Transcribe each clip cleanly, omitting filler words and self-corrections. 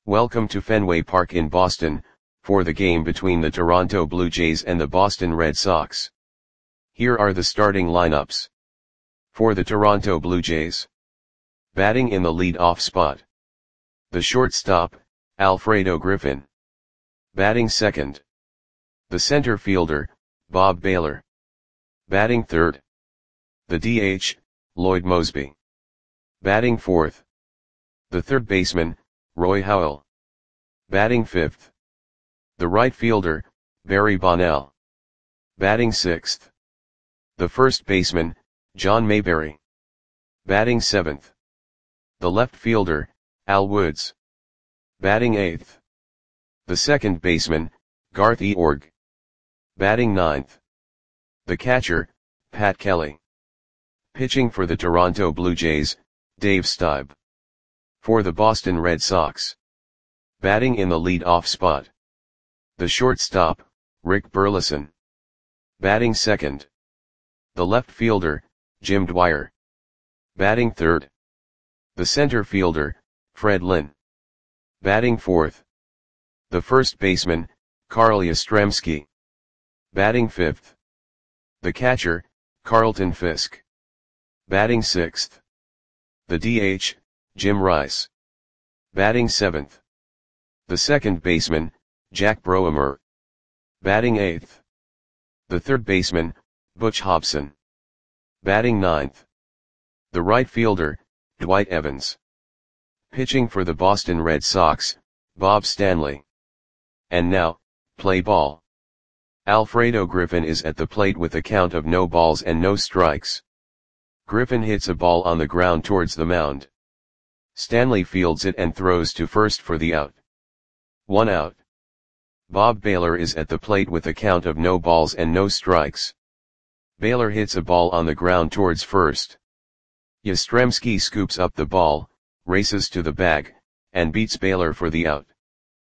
Welcome to Fenway Park in Boston, for the game between the Toronto Blue Jays and the Boston Red Sox. Here are the starting lineups. For the Toronto Blue Jays. Batting in the lead-off spot. The shortstop, Alfredo Griffin. Batting second. The center fielder, Bob Baylor. Batting third. The DH, Lloyd Moseby. Batting fourth. The third baseman, Roy Howell. Batting fifth. The right fielder, Barry Bonnell. Batting sixth. The first baseman, John Mayberry. Batting seventh. The left fielder, Al Woods. Batting eighth. The second baseman, Garth Eorg. Batting ninth. The catcher, Pat Kelly. Pitching for the Toronto Blue Jays, Dave Stieb. For the Boston Red Sox. Batting in the lead-off spot. The shortstop, Rick Burleson. Batting second. The left fielder, Jim Dwyer. Batting third. The center fielder, Fred Lynn. Batting fourth. The first baseman, Carl Yastrzemski. Batting fifth. The catcher, Carlton Fisk. Batting sixth. The DH, Jim Rice. Batting seventh. The second baseman, Jack Broemer. Batting eighth. The third baseman, Butch Hobson. Batting ninth. The right fielder, Dwight Evans. Pitching for the Boston Red Sox, Bob Stanley. And now, play ball. Alfredo Griffin is at the plate with a count of no balls and no strikes. Griffin hits a ball on the ground towards the mound. Stanley fields it and throws to first for the out. 1 out. Bob Baylor is at the plate with a count of no balls and no strikes. Baylor hits a ball on the ground towards first. Yastrzemski scoops up the ball, races to the bag, and beats Baylor for the out.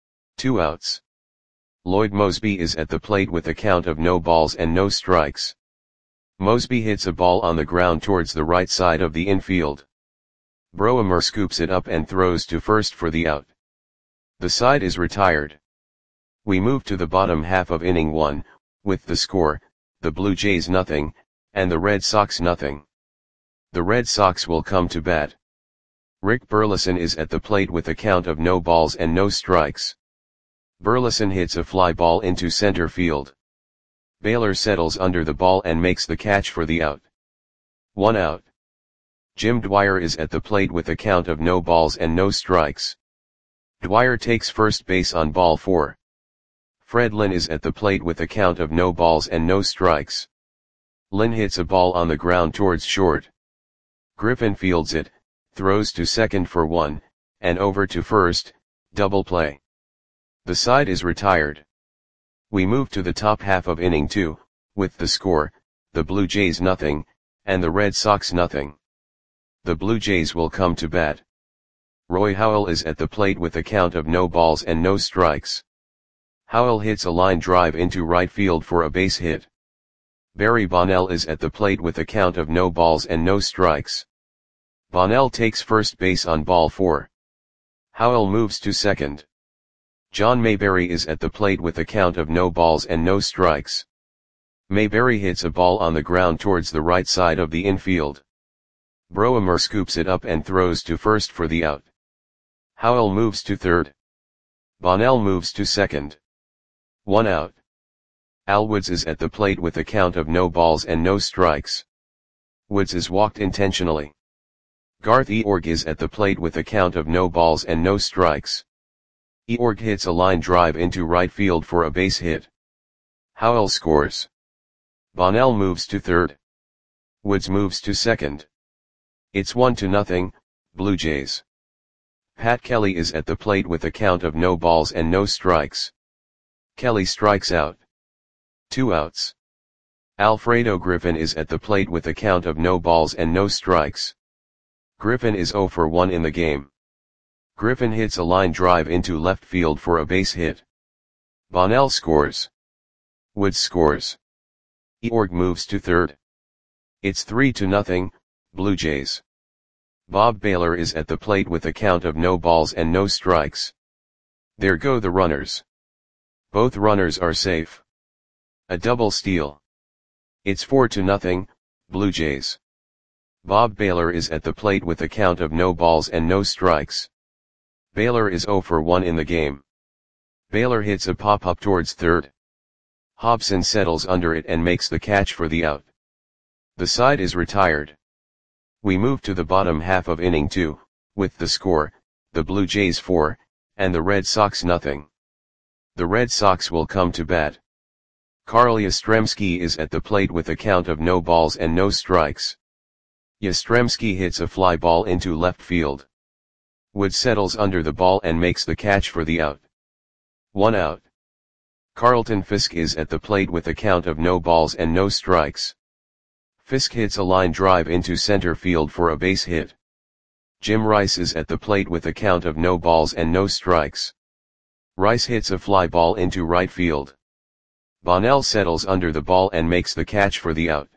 2 outs. Lloyd Moseby is at the plate with a count of no balls and no strikes. Moseby hits a ball on the ground towards the right side of the infield. Broemer scoops it up and throws to first for the out. The side is retired. We move to the bottom half of inning 1, with the score, the Blue Jays 0, and the Red Sox 0. The Red Sox will come to bat. Rick Burleson is at the plate with a count of no balls and no strikes. Burleson hits a fly ball into center field. Baylor settles under the ball and makes the catch for the out. 1 out. Jim Dwyer is at the plate with a count of no balls and no strikes. Dwyer takes first base on ball 4. Fred Lynn is at the plate with a count of no balls and no strikes. Lynn hits a ball on the ground towards short. Griffin fields it, throws to second for 1, and over to first, double play. The side is retired. We move to the top half of inning 2, with the score, the Blue Jays 0, and the Red Sox 0. The Blue Jays will come to bat. Roy Howell is at the plate with a count of no balls and no strikes. Howell hits a line drive into right field for a base hit. Barry Bonnell is at the plate with a count of no balls and no strikes. Bonnell takes first base on ball 4. Howell moves to second. John Mayberry is at the plate with a count of no balls and no strikes. Mayberry hits a ball on the ground towards the right side of the infield. Broemer scoops it up and throws to first for the out. Howell moves to third. Bonnell moves to second. 1 out. Al Woods is at the plate with a count of no balls and no strikes. Woods is walked intentionally. Garth Eorg is at the plate with a count of no balls and no strikes. Eorg hits a line drive into right field for a base hit. Howell scores. Bonnell moves to third. Woods moves to second. It's 1-0, Blue Jays. Pat Kelly is at the plate with a count of no balls and no strikes. Kelly strikes out. 2 outs. Alfredo Griffin is at the plate with a count of no balls and no strikes. Griffin is 0 for 1 in the game. Griffin hits a line drive into left field for a base hit. Bonnell scores. Woods scores. Eorg moves to third. It's 3-0, Blue Jays. Bob Baylor is at the plate with a count of no balls and no strikes. There go the runners. Both runners are safe. A double steal. It's 4-0, Blue Jays. Bob Baylor is at the plate with a count of no balls and no strikes. Baylor is 0 for 1 in the game. Baylor hits a pop-up towards third. Hobson settles under it and makes the catch for the out. The side is retired. We move to the bottom half of inning 2, with the score, the Blue Jays 4, and the Red Sox nothing. The Red Sox will come to bat. Carl Yastrzemski is at the plate with a count of no balls and no strikes. Yastrzemski hits a fly ball into left field. Wood settles under the ball and makes the catch for the out. 1 out. Carlton Fisk is at the plate with a count of no balls and no strikes. Fisk hits a line drive into center field for a base hit. Jim Rice is at the plate with a count of no balls and no strikes. Rice hits a fly ball into right field. Bonnell settles under the ball and makes the catch for the out.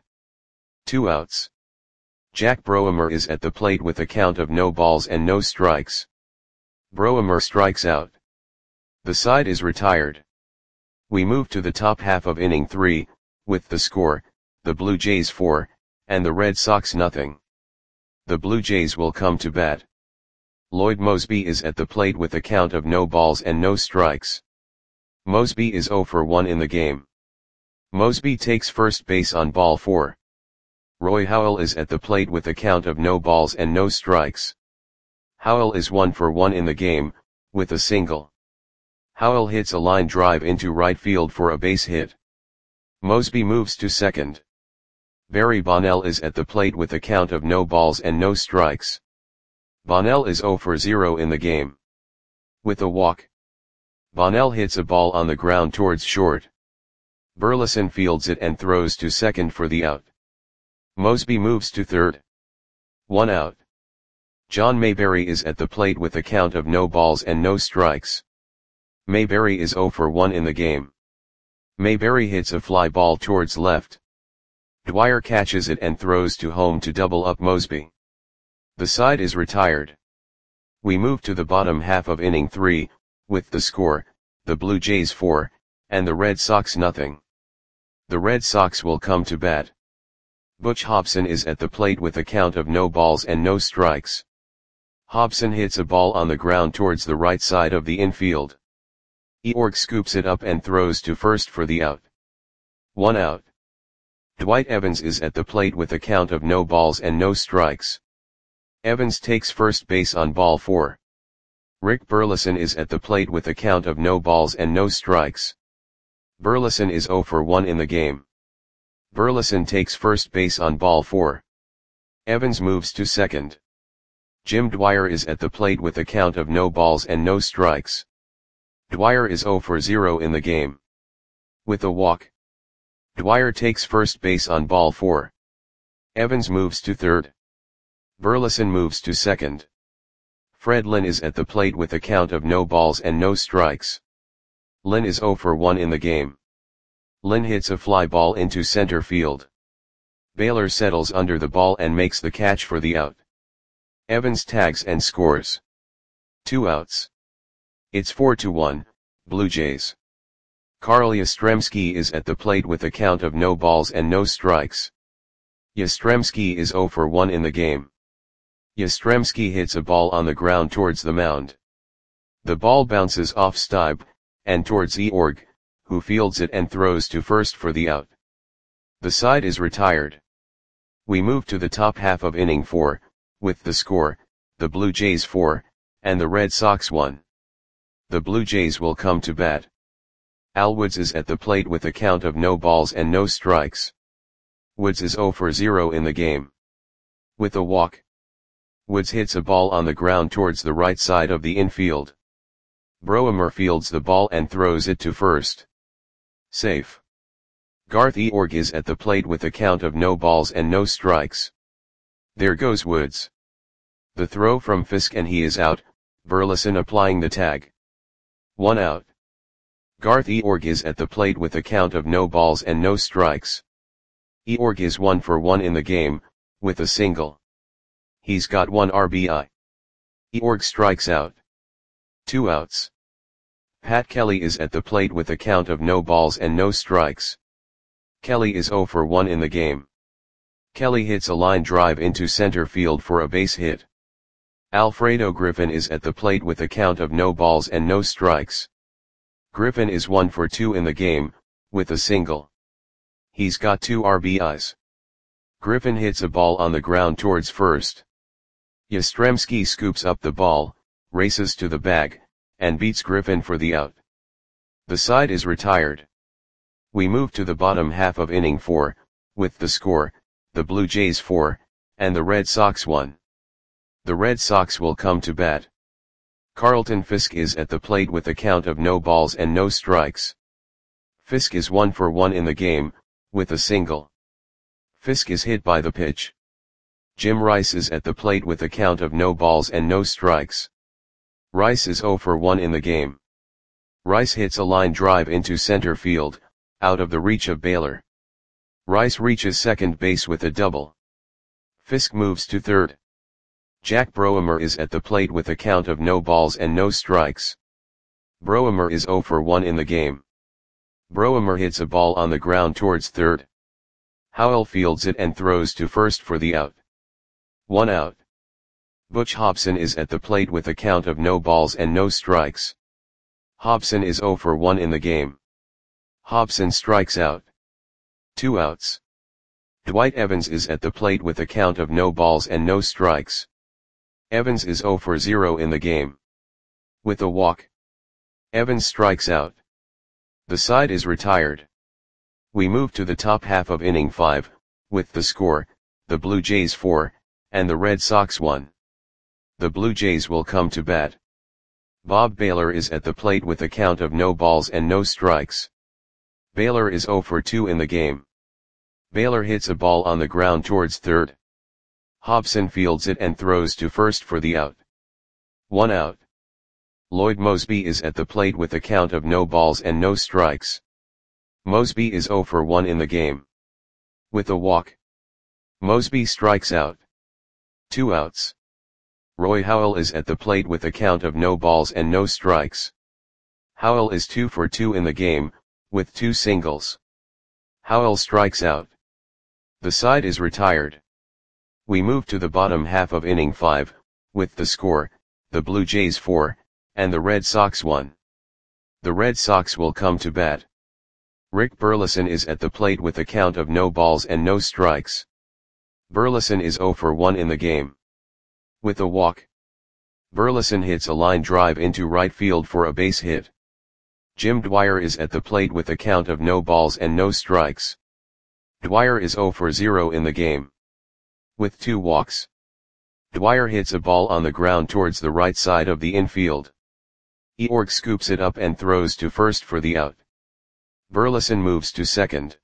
2 outs. Jack Broemer is at the plate with a count of no balls and no strikes. Broemer strikes out. The side is retired. We move to the top half of inning 3, with the score, the Blue Jays 4, and the Red Sox nothing. The Blue Jays will come to bat. Lloyd Moseby is at the plate with a count of no balls and no strikes. Moseby is 0 for 1 in the game. Moseby takes first base on ball 4. Roy Howell is at the plate with a count of no balls and no strikes. Howell is 1 for 1 in the game, with a single. Howell hits a line drive into right field for a base hit. Moseby moves to second. Barry Bonnell is at the plate with a count of no balls and no strikes. Bonnell is 0 for 0 in the game. With a walk. Bonnell hits a ball on the ground towards short. Burleson fields it and throws to second for the out. Moseby moves to third. 1 out. John Mayberry is at the plate with a count of no balls and no strikes. Mayberry is 0 for 1 in the game. Mayberry hits a fly ball towards left. Dwyer catches it and throws to home to double up Moseby. The side is retired. We move to the bottom half of inning 3, with the score, the Blue Jays 4, and the Red Sox nothing. The Red Sox will come to bat. Butch Hobson is at the plate with a count of no balls and no strikes. Hobson hits a ball on the ground towards the right side of the infield. Eorg scoops it up and throws to first for the out. 1 out. Dwight Evans is at the plate with a count of no balls and no strikes. Evans takes first base on ball 4. Rick Burleson is at the plate with a count of no balls and no strikes. Burleson is 0 for 1 in the game. Burleson takes first base on ball 4. Evans moves to second. Jim Dwyer is at the plate with a count of no balls and no strikes. Dwyer is 0 for 0 in the game. With a walk. Dwyer takes first base on ball 4. Evans moves to third. Burleson moves to second. Fred Lynn is at the plate with a count of no balls and no strikes. Lynn is 0 for 1 in the game. Lynn hits a fly ball into center field. Baylor settles under the ball and makes the catch for the out. Evans tags and scores. 2 outs. It's 4-1, Blue Jays. Carl Yastrzemski is at the plate with a count of no balls and no strikes. Yastrzemski is 0 for 1 in the game. Yastrzemski hits a ball on the ground towards the mound. The ball bounces off Stieb, and towards Eorg, who fields it and throws to first for the out. The side is retired. We move to the top half of inning 4, with the score, the Blue Jays 4, and the Red Sox 1. The Blue Jays will come to bat. Al Woods is at the plate with a count of no balls and no strikes. Woods is 0 for 0 in the game. With a walk. Woods hits a ball on the ground towards the right side of the infield. Broemer fields the ball and throws it to first. Safe. Garth Eorg is at the plate with a count of no balls and no strikes. There goes Woods. The throw from Fisk and he is out, Burleson applying the tag. 1 out. Garth Eorg is at the plate with a count of no balls and no strikes. Eorg is 1 for 1 in the game, with a single. He's got 1 RBI. Eorg strikes out. 2 outs. Pat Kelly is at the plate with a count of no balls and no strikes. Kelly is 0 for 1 in the game. Kelly hits a line drive into center field for a base hit. Alfredo Griffin is at the plate with a count of no balls and no strikes. Griffin is 1 for 2 in the game, with a single. He's got 2 RBIs. Griffin hits a ball on the ground towards first. Yastrzemski scoops up the ball, races to the bag, and beats Griffin for the out. The side is retired. We move to the bottom half of inning 4, with the score, the Blue Jays 4, and the Red Sox 1. The Red Sox will come to bat. Carlton Fisk is at the plate with a count of no balls and no strikes. Fisk is 1 for 1 in the game, with a single. Fisk is hit by the pitch. Jim Rice is at the plate with a count of no balls and no strikes. Rice is 0 for 1 in the game. Rice hits a line drive into center field, out of the reach of Baylor. Rice reaches second base with a double. Fisk moves to third. Jack Broemer is at the plate with a count of no balls and no strikes. Broemer is 0 for 1 in the game. Broemer hits a ball on the ground towards third. Howell fields it and throws to first for the out. 1 out. Butch Hobson is at the plate with a count of no balls and no strikes. Hobson is 0 for 1 in the game. Hobson strikes out. 2 outs. Dwight Evans is at the plate with a count of no balls and no strikes. Evans is 0 for 0 in the game. With a walk. Evans strikes out. The side is retired. We move to the top half of inning 5, with the score, the Blue Jays 4, and the Red Sox 1. The Blue Jays will come to bat. Bob Baylor is at the plate with a count of no balls and no strikes. Baylor is 0 for 2 in the game. Baylor hits a ball on the ground towards third. Hobson fields it and throws to first for the out. 1 out. Lloyd Mosby is at the plate with a count of no balls and no strikes. Mosby is 0 for 1 in the game. With a walk. Mosby strikes out. 2 outs. Roy Howell is at the plate with a count of no balls and no strikes. Howell is 2 for 2 in the game, with 2 singles. Howell strikes out. The side is retired. We move to the bottom half of inning 5, with the score, the Blue Jays 4, and the Red Sox 1. The Red Sox will come to bat. Rick Burleson is at the plate with a count of no balls and no strikes. Burleson is 0 for 1 in the game. With a walk. Burleson hits a line drive into right field for a base hit. Jim Dwyer is at the plate with a count of no balls and no strikes. Dwyer is 0 for 0 in the game. With 2 walks. Dwyer hits a ball on the ground towards the right side of the infield. Eorg scoops it up and throws to first for the out. Burleson moves to second.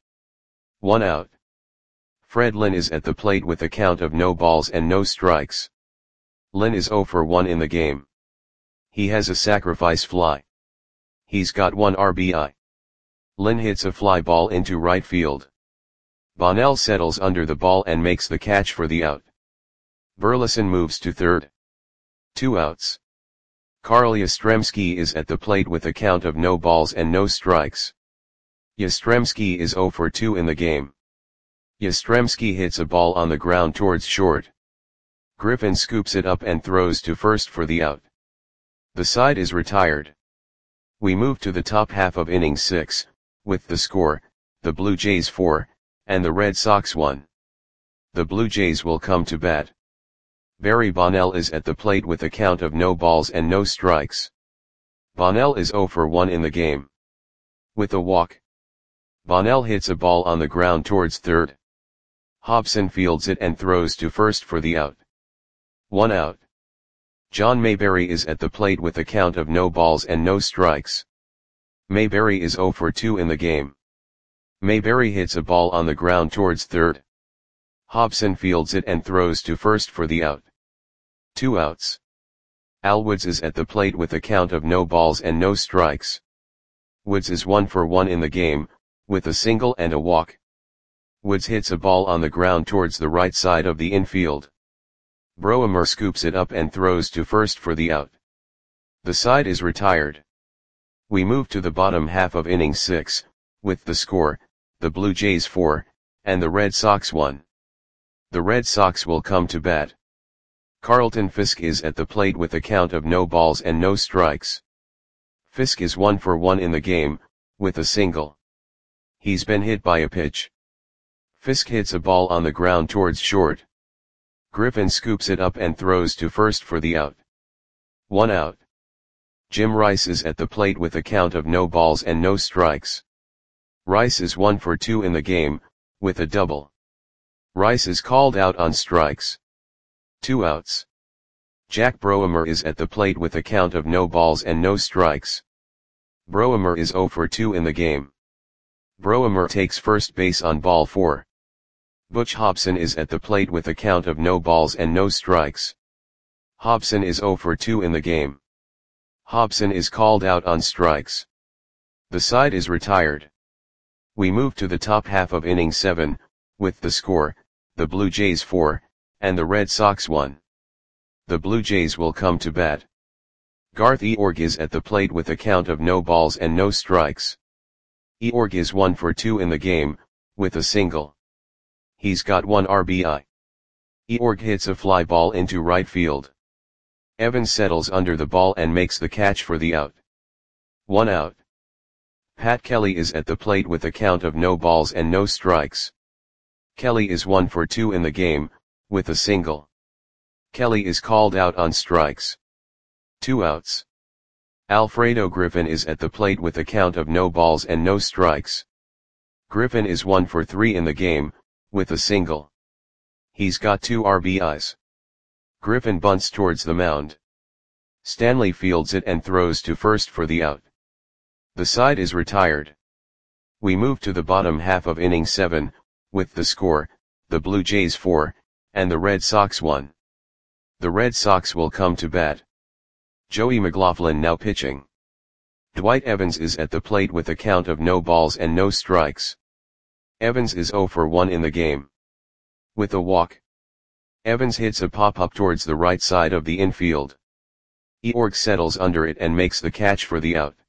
1 out. Fred Lynn is at the plate with a count of no balls and no strikes. Lynn is 0 for 1 in the game. He has a sacrifice fly. He's got 1 RBI. Lynn hits a fly ball into right field. Bonnell settles under the ball and makes the catch for the out. Burleson moves to third. 2 outs. Carl Yastrzemski is at the plate with a count of no balls and no strikes. Yastrzemski is 0 for 2 in the game. Yastrzemski hits a ball on the ground towards short. Griffin scoops it up and throws to first for the out. The side is retired. We move to the top half of inning 6, with the score, the Blue Jays 4, and the Red Sox 1. The Blue Jays will come to bat. Barry Bonnell is at the plate with a count of no balls and no strikes. Bonnell is 0 for 1 in the game. With a walk. Bonnell hits a ball on the ground towards third. Hobson fields it and throws to first for the out. 1 out. John Mayberry is at the plate with a count of no balls and no strikes. Mayberry is 0 for 2 in the game. Mayberry hits a ball on the ground towards third. Hobson fields it and throws to first for the out. 2 outs. Al Woods is at the plate with a count of no balls and no strikes. Woods is 1 for 1 in the game, with a single and a walk. Woods hits a ball on the ground towards the right side of the infield. Broemer scoops it up and throws to first for the out. The side is retired. We move to the bottom half of inning 6, with the score, the Blue Jays 4, and the Red Sox 1. The Red Sox will come to bat. Carlton Fisk is at the plate with a count of no balls and no strikes. Fisk is 1 for 1 in the game, with a single. He's been hit by a pitch. Fisk hits a ball on the ground towards short. Griffin scoops it up and throws to first for the out. 1 out. Jim Rice is at the plate with a count of no balls and no strikes. Rice is 1 for 2 in the game, with a double. Rice is called out on strikes. 2 outs. Jack Broemer is at the plate with a count of no balls and no strikes. Broemer is 0 for 2 in the game. Broemer takes first base on ball 4. Butch Hobson is at the plate with a count of no balls and no strikes. Hobson is 0 for 2 in the game. Hobson is called out on strikes. The side is retired. We move to the top half of inning 7, with the score, the Blue Jays 4, and the Red Sox 1. The Blue Jays will come to bat. Garth Eorg is at the plate with a count of no balls and no strikes. Eorg is 1 for 2 in the game, with a single. He's got 1 RBI. Eorg hits a fly ball into right field. Evans settles under the ball and makes the catch for the out. 1 out. Pat Kelly is at the plate with a count of no balls and no strikes. Kelly is 1 for 2 in the game, with a single. Kelly is called out on strikes. 2 outs. Alfredo Griffin is at the plate with a count of no balls and no strikes. Griffin is 1 for 3 in the game, with a single. He's got 2 RBIs. Griffin bunts towards the mound. Stanley fields it and throws to first for the out. The side is retired. We move to the bottom half of inning 7, with the score, the Blue Jays 4, and the Red Sox 1. The Red Sox will come to bat. Joey McLaughlin now pitching. Dwight Evans is at the plate with a count of no balls and no strikes. Evans is 0 for 1 in the game. With a walk. Evans hits a pop-up towards the right side of the infield. Eorg settles under it and makes the catch for the out.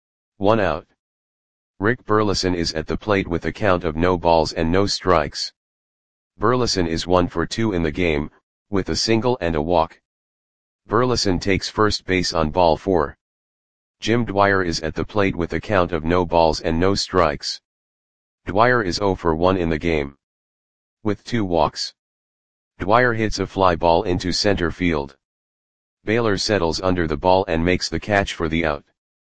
1 out. Rick Burleson is at the plate with a count of no balls and no strikes. Burleson is 1 for 2 in the game, with a single and a walk. Burleson takes first base on ball 4. Jim Dwyer is at the plate with a count of no balls and no strikes. Dwyer is 0 for 1 in the game. With 2 walks. Dwyer hits a fly ball into center field. Baylor settles under the ball and makes the catch for the out.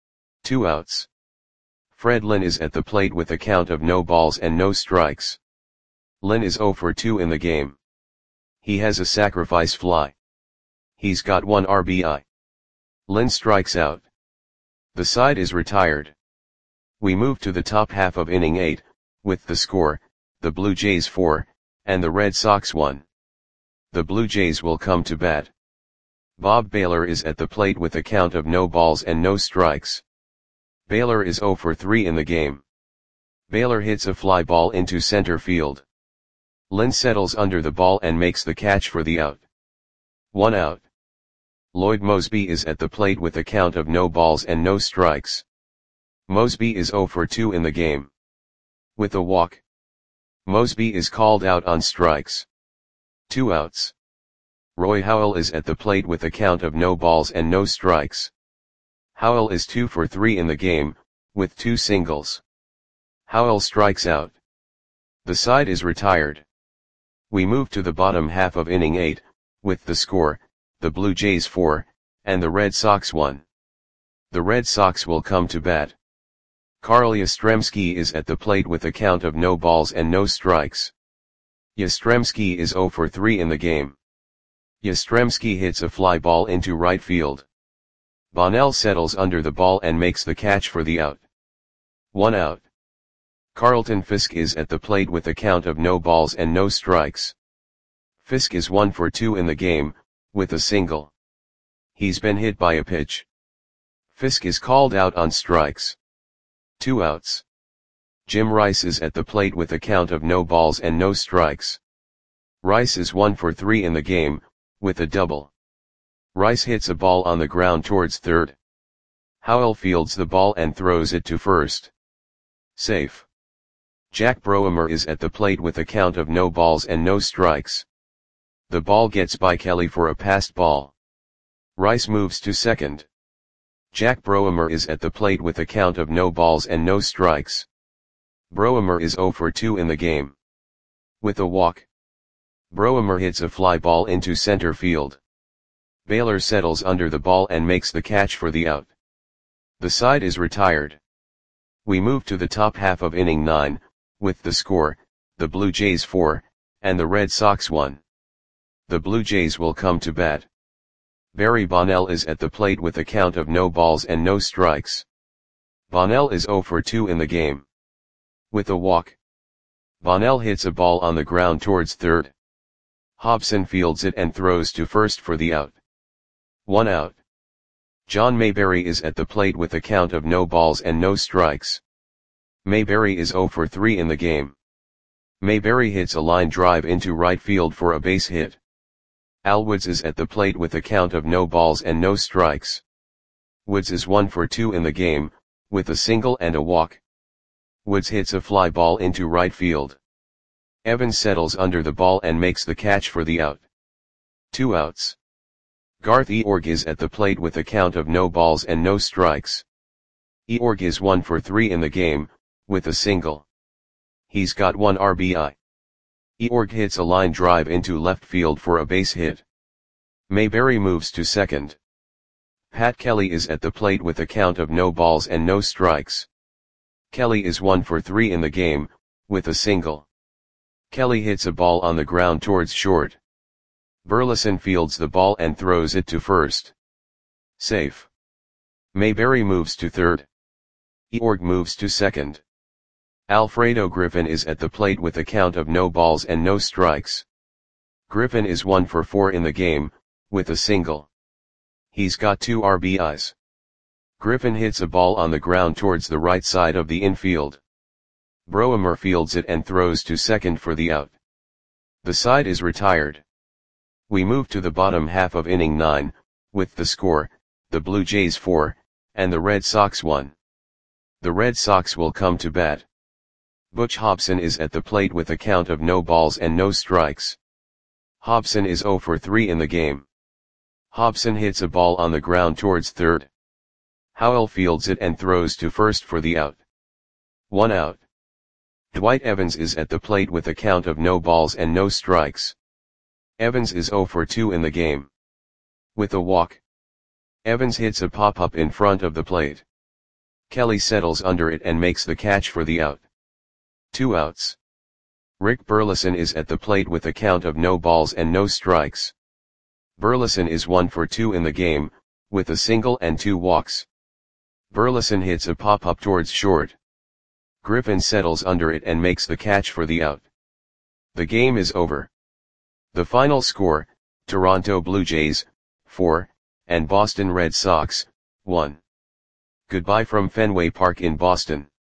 2 outs. Fred Lynn is at the plate with a count of no balls and no strikes. Lynn is 0 for 2 in the game. He has a sacrifice fly. He's got 1 RBI. Lynn strikes out. The side is retired. We move to the top half of inning 8, with the score, the Blue Jays 4, and the Red Sox 1. The Blue Jays will come to bat. Bob Baylor is at the plate with a count of no balls and no strikes. Baylor is 0 for 3 in the game. Baylor hits a fly ball into center field. Lynn settles under the ball and makes the catch for the out. 1 out. Lloyd Mosby is at the plate with a count of no balls and no strikes. Mosby is 0 for 2 in the game. With a walk. Mosby is called out on strikes. 2 outs. Roy Howell is at the plate with a count of no balls and no strikes. Howell is 2 for 3 in the game, with 2 singles. Howell strikes out. The side is retired. We move to the bottom half of inning 8, with the score, the Blue Jays 4, and the Red Sox 1. The Red Sox will come to bat. Carl Yastrzemski is at the plate with a count of no balls and no strikes. Yastrzemski is 0 for 3 in the game. Yastrzemski hits a fly ball into right field. Bonnell settles under the ball and makes the catch for the out. 1 out. Carlton Fisk is at the plate with a count of no balls and no strikes. Fisk is 1 for 2 in the game, with a single. He's been hit by a pitch. Fisk is called out on strikes. 2 outs. Jim Rice is at the plate with a count of no balls and no strikes. Rice is 1 for 3 in the game, with a double. Rice hits a ball on the ground towards third. Howell fields the ball and throws it to first. Safe. Jack Broemer is at the plate with a count of no balls and no strikes. The ball gets by Kelly for a passed ball. Rice moves to second. Jack Broemer is at the plate with a count of no balls and no strikes. Broemer is 0 for 2 in the game. With a walk, Broemer hits a fly ball into center field. Baylor settles under the ball and makes the catch for the out. The side is retired. We move to the top half of inning 9, with the score, the Blue Jays 4, and the Red Sox 1. The Blue Jays will come to bat. Barry Bonnell is at the plate with a count of no balls and no strikes. Bonnell is 0 for 2 in the game. With a walk, Bonnell hits a ball on the ground towards third. Hobson fields it and throws to first for the out. 1 out. John Mayberry is at the plate with a count of no balls and no strikes. Mayberry is 0 for 3 in the game. Mayberry hits a line drive into right field for a base hit. Al Woods is at the plate with a count of no balls and no strikes. Woods is 1 for 2 in the game, with a single and a walk. Woods hits a fly ball into right field. Evans settles under the ball and makes the catch for the out. 2 outs. Garth Eorg is at the plate with a count of no balls and no strikes. Eorg is 1 for 3 in the game, with a single. He's got 1 RBI. Eorg hits a line drive into left field for a base hit. Mayberry moves to second. Pat Kelly is at the plate with a count of no balls and no strikes. Kelly is 1 for 3 in the game, with a single. Kelly hits a ball on the ground towards short. Burleson fields the ball and throws it to first. Safe. Mayberry moves to third. Eorg moves to second. Alfredo Griffin is at the plate with a count of no balls and no strikes. Griffin is 1 for 4 in the game, with a single. He's got 2 RBIs. Griffin hits a ball on the ground towards the right side of the infield. Broemer fields it and throws to second for the out. The side is retired. We move to the bottom half of inning 9, with the score, the Blue Jays 4, and the Red Sox 1. The Red Sox will come to bat. Butch Hobson is at the plate with a count of no balls and no strikes. Hobson is 0 for 3 in the game. Hobson hits a ball on the ground towards third. Howell fields it and throws to first for the out. 1 out. Dwight Evans is at the plate with a count of no balls and no strikes. Evans is 0 for 2 in the game. With a walk, Evans hits a pop-up in front of the plate. Kelly settles under it and makes the catch for the out. 2 outs. Rick Burleson is at the plate with a count of no balls and no strikes. Burleson is 1 for 2 in the game, with a single and 2 walks. Burleson hits a pop-up towards short. Griffin settles under it and makes the catch for the out. The game is over. The final score, Toronto Blue Jays, 4, and Boston Red Sox, 1. Goodbye from Fenway Park in Boston.